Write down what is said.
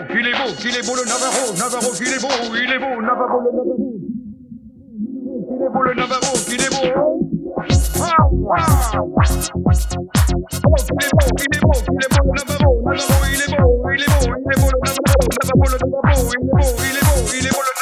qu'il est beau le Navarro, Navarro qu'il est beau, il est beau, Navarro le Navarro. Qu'il est beau le Navarro, qu'il est beau. Ah, wow. Oh, qu'il est beau, qu'il est beau, qu'il est beau le Navarro, Navarro il est beau, il est beau, il est beau le Navarro, Navarro le Navarro, il est beau, il est beau, il est beau le Navarro.